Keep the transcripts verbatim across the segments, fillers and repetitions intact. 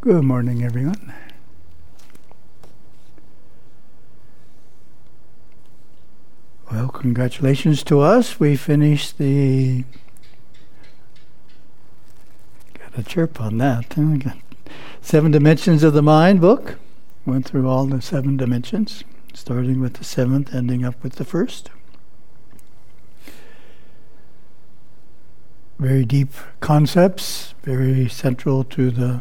Good morning, everyone. Well, congratulations to us. We finished the... Got a chirp on that. Huh? Got Seven Dimensions of the Mind book. Went through all the seven dimensions, starting with the seventh, ending up with the first. Very deep concepts, very central to the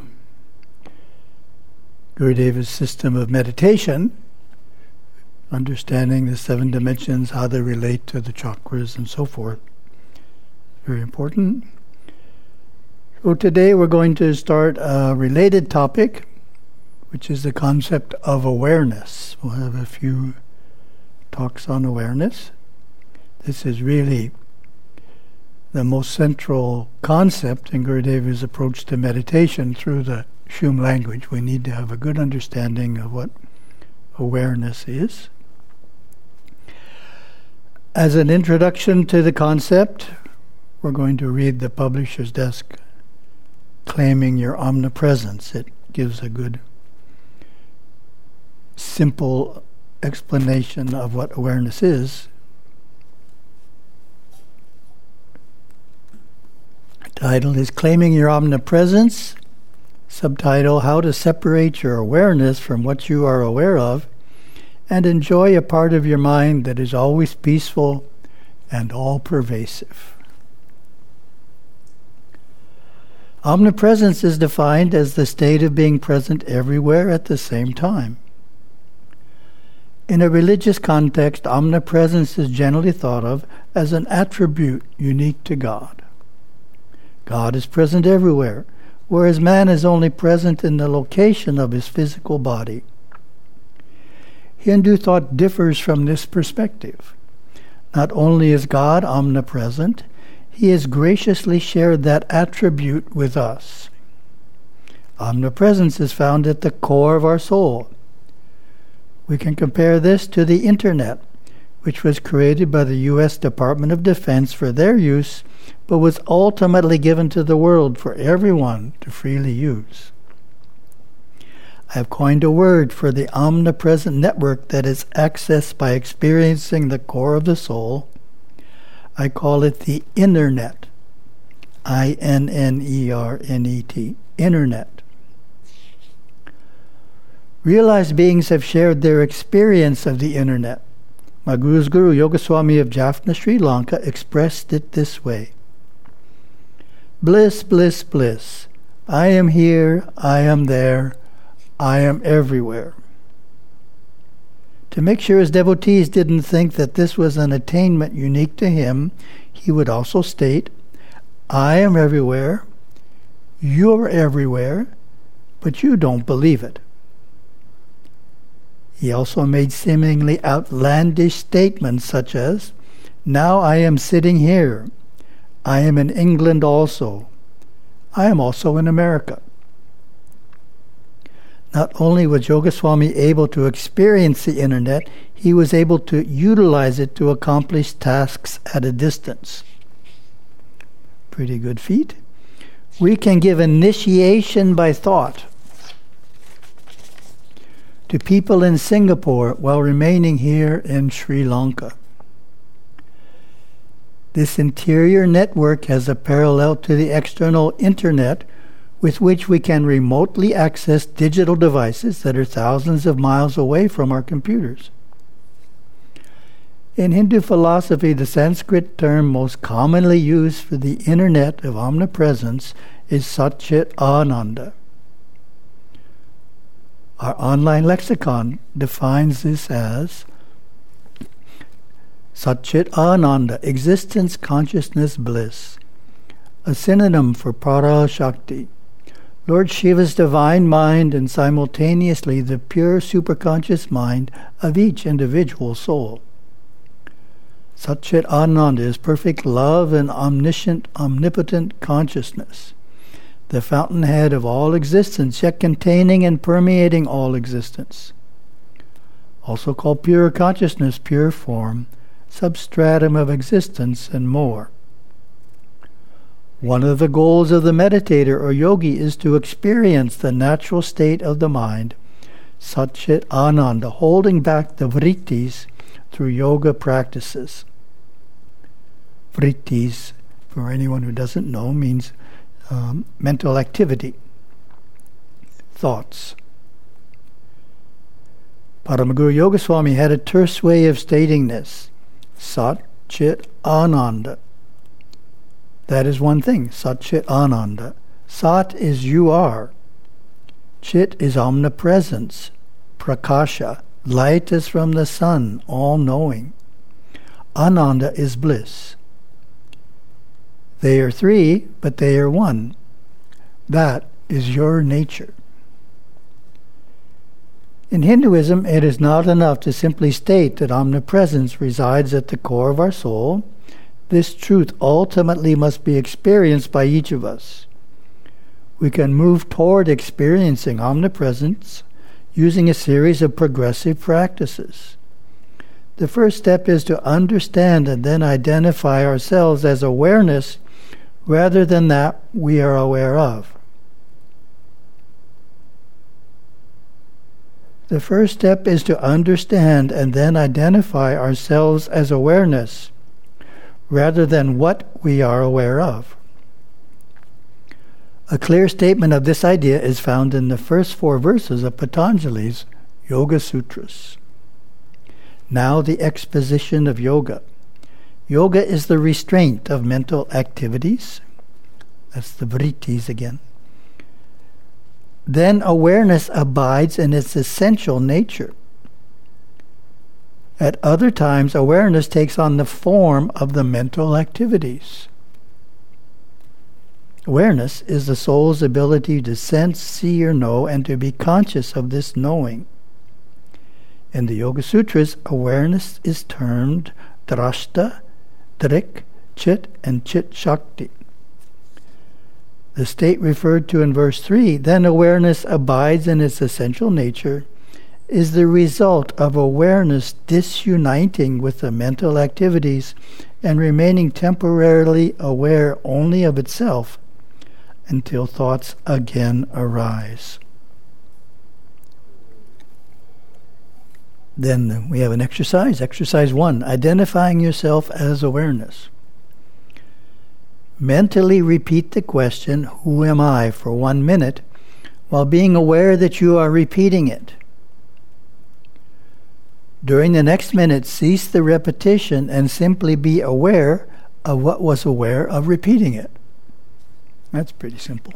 Gurudeva's system of meditation, understanding the seven dimensions, how they relate to the chakras and so forth. Very important. So today we're going to start a related topic, which is the concept of awareness. We'll have a few talks on awareness. This is really the most central concept in Gurudeva's approach to meditation through the Shum language. We need to have a good understanding of what awareness is. As an introduction to the concept, we're going to read the Publisher's Desk, Claiming Your Omnipresence. It gives a good, simple explanation of what awareness is. The title is Claiming Your Omnipresence. Subtitle, How to Separate Your Awareness from What You Are Aware of and Enjoy a Part of Your Mind that is always peaceful and all-pervasive. Omnipresence is defined as the state of being present everywhere at the same time. In a religious context, omnipresence is generally thought of as an attribute unique to God. God is present everywhere, whereas man is only present in the location of his physical body. Hindu thought differs from this perspective. Not only is God omnipresent, he has graciously shared that attribute with us. Omnipresence is found at the core of our soul. We can compare this to the Internet, which was created by the U S Department of Defense for their use, but was ultimately given to the world for everyone to freely use. I have coined a word for the omnipresent network that is accessed by experiencing the core of the soul. I call it the Internet. I N N E R N E T. Internet. Realized beings have shared their experience of the Internet. My Guru's Guru, Yogaswami of Jaffna, Sri Lanka, expressed it this way. Bliss, bliss, bliss. I am here, I am there, I am everywhere. To make sure his devotees didn't think that this was an attainment unique to him, he would also state, I am everywhere, you're everywhere, but you don't believe it. He also made seemingly outlandish statements such as, now I am sitting here. I am in England also. I am also in America. Not only was Yogaswami able to experience the Internet, he was able to utilize it to accomplish tasks at a distance. Pretty good feat. We can give initiation by thought to people in Singapore while remaining here in Sri Lanka. This interior network has a parallel to the external Internet, with which we can remotely access digital devices that are thousands of miles away from our computers. In Hindu philosophy, the Sanskrit term most commonly used for the Internet of omnipresence is Satchit Ananda. Our online lexicon defines this as Satchit Ananda, existence, consciousness, bliss, a synonym for Para Shakti, Lord Shiva's divine mind and simultaneously the pure superconscious mind of each individual soul. Satchit Ananda is perfect love and omniscient, omnipotent consciousness, the fountainhead of all existence, yet containing and permeating all existence. Also called pure consciousness, pure form, substratum of existence, and more. One of the goals of the meditator or yogi is to experience the natural state of the mind, Satchit Ananda, holding back the vrittis through yoga practices. Vrittis, for anyone who doesn't know, means um, mental activity, thoughts. Paramaguru Yogaswami had a terse way of stating this. Sat Chit Ananda. That is one thing, Sat Chit Ananda. Sat is you are. Chit is omnipresence, prakasha. Light is from the sun, all-knowing. Ananda is bliss. They are three, but they are one. That is your nature. In Hinduism, it is not enough to simply state that omnipresence resides at the core of our soul. This truth ultimately must be experienced by each of us. We can move toward experiencing omnipresence using a series of progressive practices. The first step is to understand and then identify ourselves as awareness rather than that we are aware of. The first step is to understand and then identify ourselves as awareness rather than what we are aware of. A clear statement of this idea is found in the first four verses of Patanjali's Yoga Sutras. Now the exposition of yoga. Yoga is the restraint of mental activities. That's the vrittis again. Then awareness abides in its essential nature. At other times, awareness takes on the form of the mental activities. Awareness is the soul's ability to sense, see, or know, and to be conscious of this knowing. In the Yoga Sutras, awareness is termed drashta, drik, chit, and chit shakti. The state referred to in verse three, then awareness abides in its essential nature, is the result of awareness disuniting with the mental activities and remaining temporarily aware only of itself until thoughts again arise. Then we have an exercise. Exercise one, identifying yourself as awareness. Mentally repeat the question, who am I, for one minute, while being aware that you are repeating it. During the next minute, cease the repetition and simply be aware of what was aware of repeating it. That's pretty simple.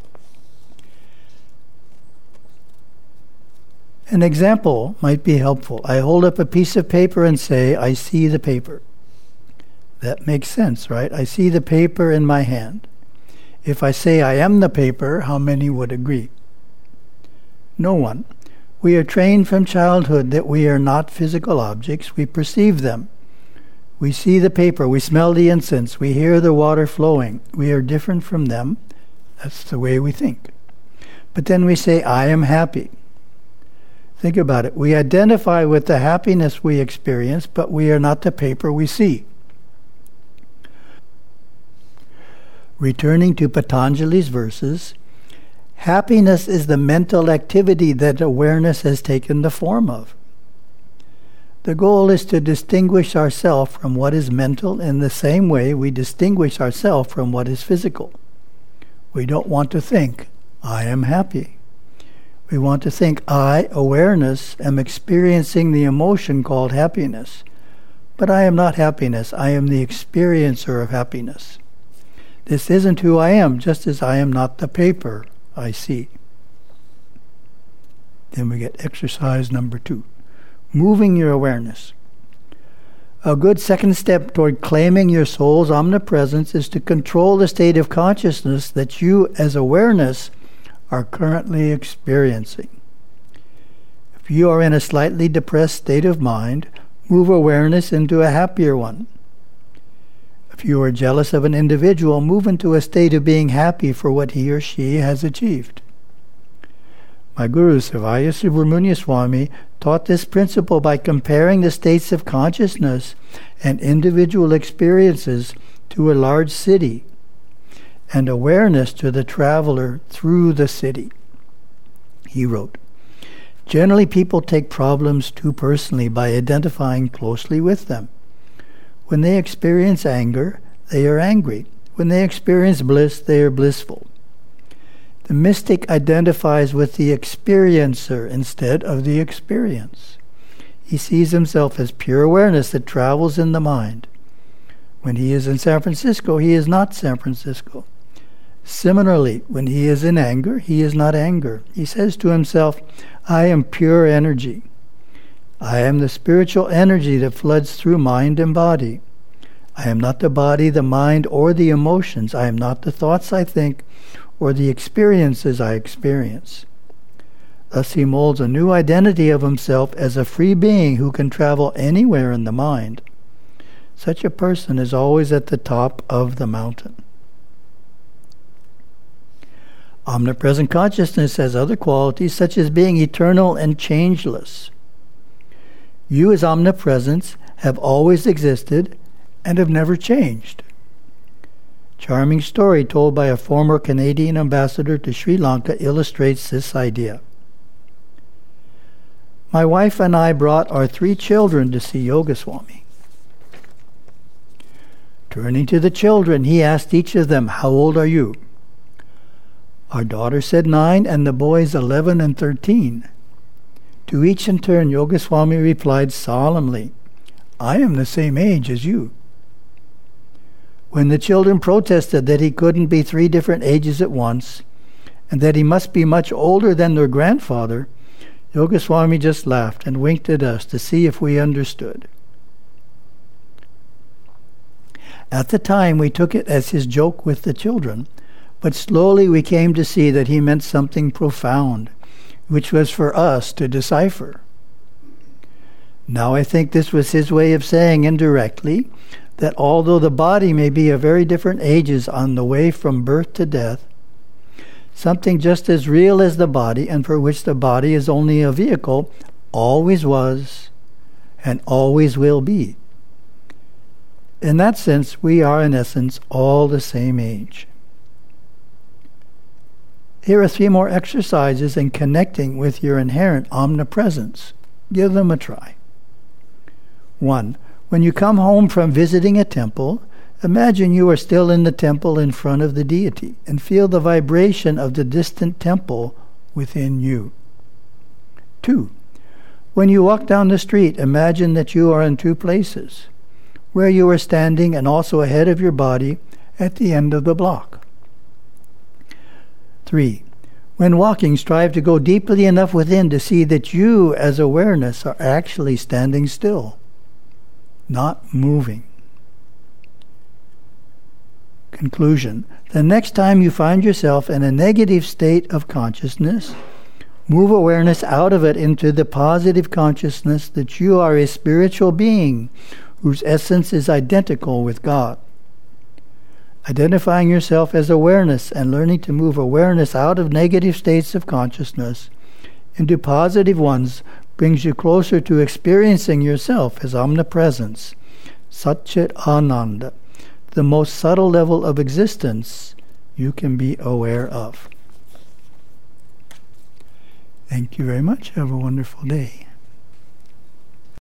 An example might be helpful. I hold up a piece of paper and say, I see the paper. That makes sense, right? I see the paper in my hand. If I say I am the paper, how many would agree? No one. We are trained from childhood that we are not physical objects. We perceive them. We see the paper. We smell the incense. We hear the water flowing. We are different from them. That's the way we think. But then we say, I am happy. Think about it. We identify with the happiness we experience, but we are not the paper we see. Returning to Patanjali's verses, happiness is the mental activity that awareness has taken the form of. The goal is to distinguish ourselves from what is mental in the same way we distinguish ourselves from what is physical. We don't want to think, I am happy. We want to think, I, awareness, am experiencing the emotion called happiness. But I am not happiness. I am the experiencer of happiness. This isn't who I am, just as I am not the paper I see. Then we get exercise number two, moving your awareness. A good second step toward claiming your soul's omnipresence is to control the state of consciousness that you, as awareness, are currently experiencing. If you are in a slightly depressed state of mind, move awareness into a happier one. If you are jealous of an individual, move into a state of being happy for what he or she has achieved. My Guru, Sivaya Subramanya Swami, taught this principle by comparing the states of consciousness and individual experiences to a large city. and awareness to the traveler through the city. He wrote, "Generally, people take problems too personally by identifying closely with them. When they experience anger, they are angry. When they experience bliss, they are blissful. The mystic identifies with the experiencer instead of the experience. He sees himself as pure awareness that travels in the mind. When he is in San Francisco, he is not San Francisco. Similarly, when he is in anger, he is not anger. He says to himself, I am pure energy. I am the spiritual energy that floods through mind and body. I am not the body, the mind, or the emotions. I am not the thoughts I think or the experiences I experience. Thus he molds a new identity of himself as a free being who can travel anywhere in the mind. Such a person is always at the top of the mountain." Omnipresent consciousness has other qualities, such as being eternal and changeless. You, as omnipresence, have always existed and have never changed. Charming story told by a former Canadian ambassador to Sri Lanka illustrates this idea. My wife and I brought our three children to see Yogaswami. Turning to the children, he asked each of them, "How old are you?" Our daughter said nine, and the boys eleven and thirteen. To each in turn, Yogaswami replied solemnly, "I am the same age as you." When the children protested that he couldn't be three different ages at once, and that he must be much older than their grandfather, Yogaswami just laughed and winked at us to see if we understood. At the time, we took it as his joke with the children, but slowly we came to see that he meant something profound, which was for us to decipher. Now I think this was his way of saying indirectly that although the body may be of very different ages on the way from birth to death, something just as real as the body, and for which the body is only a vehicle, always was and always will be. In that sense, we are in essence all the same age. Here are three more exercises in connecting with your inherent omnipresence. Give them a try. One, when you come home from visiting a temple, imagine you are still in the temple in front of the deity and feel the vibration of the distant temple within you. Two, when you walk down the street, imagine that you are in two places, where you are standing and also ahead of your body at the end of the block. Three, when walking, strive to go deeply enough within to see that you, as awareness, are actually standing still, not moving. Conclusion. The next time you find yourself in a negative state of consciousness, move awareness out of it into the positive consciousness that you are a spiritual being whose essence is identical with God. Identifying yourself as awareness and learning to move awareness out of negative states of consciousness into positive ones brings you closer to experiencing yourself as omnipresence, Satchit Ananda, the most subtle level of existence you can be aware of. Thank you very much. Have a wonderful day.